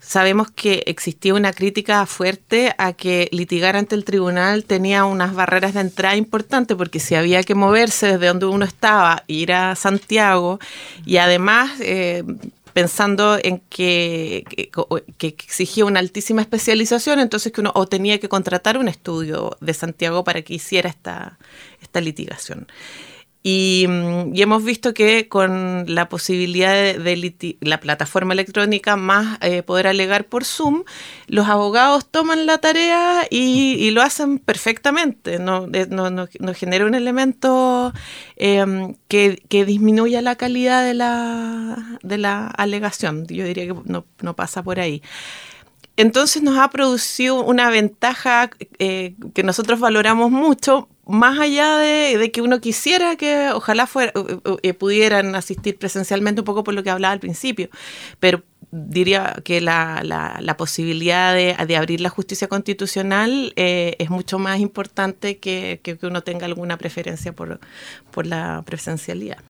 sabemos que existía una crítica fuerte a que litigar ante el tribunal tenía unas barreras de entrada importantes, porque si había que moverse desde donde uno estaba, ir a Santiago, y además pensando en que exigía una altísima especialización, entonces que uno o tenía que contratar un estudio de Santiago para que hiciera esta litigación. Y hemos visto que con la posibilidad de la plataforma electrónica más poder alegar por Zoom, los abogados toman la tarea y lo hacen perfectamente. No genera un elemento que disminuya la calidad de la alegación. Yo diría que no pasa por ahí. Entonces nos ha producido una ventaja que nosotros valoramos mucho, más allá de que uno quisiera que ojalá pudieran asistir presencialmente, un poco por lo que hablaba al principio, pero diría que la posibilidad de abrir la justicia constitucional es mucho más importante que uno tenga alguna preferencia por la presencialidad.